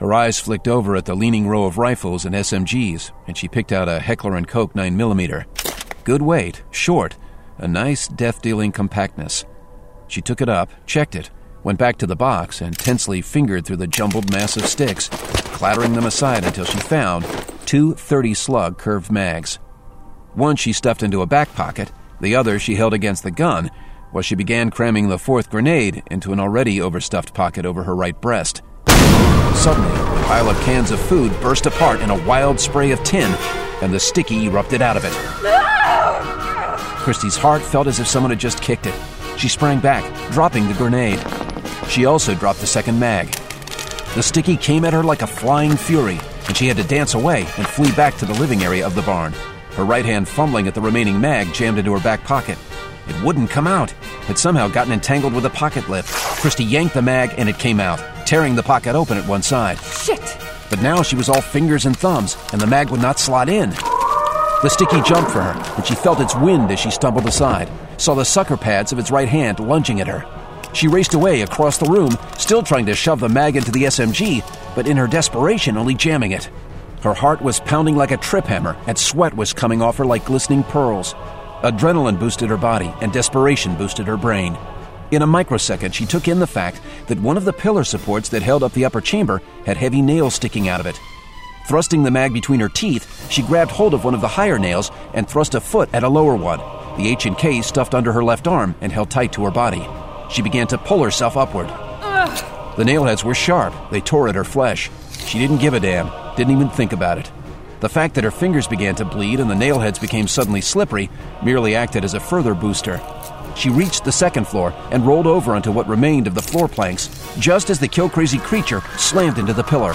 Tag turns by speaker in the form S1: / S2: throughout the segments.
S1: Her eyes flicked over at the leaning row of rifles and SMGs, and she picked out a Heckler & Koch 9mm. Good weight, short, a nice death-dealing compactness. She took it up, checked it, went back to the box, and tensely fingered through the jumbled mass of sticks, clattering them aside until she found 2 30-slug curved mags. One she stuffed into a back pocket, the other she held against the gun, while she began cramming the 4th grenade into an already overstuffed pocket over her right breast. Suddenly, the pile of cans of food burst apart in a wild spray of tin, and the sticky erupted out of it. Christy's heart felt as if someone had just kicked it. She sprang back, dropping the grenade. She also dropped the second mag. The sticky came at her like a flying fury, and she had to dance away and flee back to the living area of the barn. Her right hand fumbling at the remaining mag jammed into her back pocket. It wouldn't come out. It somehow gotten entangled with the pocket lip. Christy yanked the mag and it came out, tearing the pocket open at one side.
S2: Shit!
S1: But now she was all fingers and thumbs, and the mag would not slot in. The sticky jumped for her, and she felt its wind as she stumbled aside, saw the sucker pads of its right hand lunging at her. She raced away across the room, still trying to shove the mag into the SMG, but in her desperation only jamming it. Her heart was pounding like a trip hammer, and sweat was coming off her like glistening pearls. Adrenaline boosted her body, and desperation boosted her brain. In a microsecond, she took in the fact that one of the pillar supports that held up the upper chamber had heavy nails sticking out of it. Thrusting the mag between her teeth, she grabbed hold of one of the higher nails and thrust a foot at a lower one, the H&K stuffed under her left arm and held tight to her body. She began to pull herself upward. The nailheads were sharp. They tore at her flesh. She didn't give a damn, didn't even think about it. The fact that her fingers began to bleed and the nailheads became suddenly slippery merely acted as a further booster. She reached the second floor and rolled over onto what remained of the floor planks, just as the kill-crazy creature slammed into the pillar.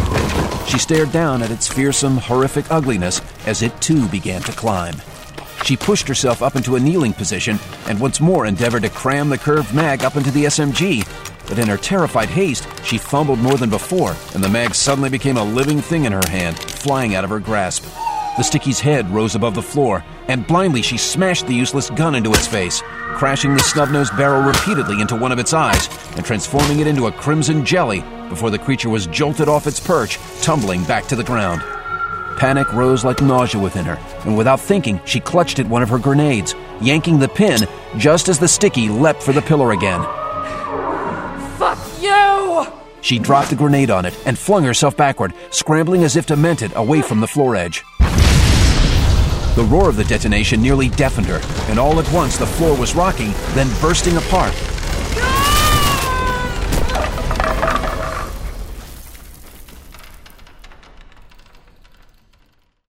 S1: She stared down at its fearsome, horrific ugliness as it too began to climb. She pushed herself up into a kneeling position and once more endeavored to cram the curved mag up into the SMG, but in her terrified haste, she fumbled more than before, and the mag suddenly became a living thing in her hand, flying out of her grasp. The sticky's head rose above the floor, and blindly she smashed the useless gun into its face, crashing the snub-nosed barrel repeatedly into one of its eyes and transforming it into a crimson jelly before the creature was jolted off its perch, tumbling back to the ground. Panic rose like nausea within her, and without thinking, she clutched at one of her grenades, yanking the pin just as the sticky leapt for the pillar again.
S2: Fuck you!
S1: She dropped the grenade on it and flung herself backward, scrambling as if demented away from the floor edge. The roar of the detonation nearly deafened her, and all at once the floor was rocking, then bursting apart,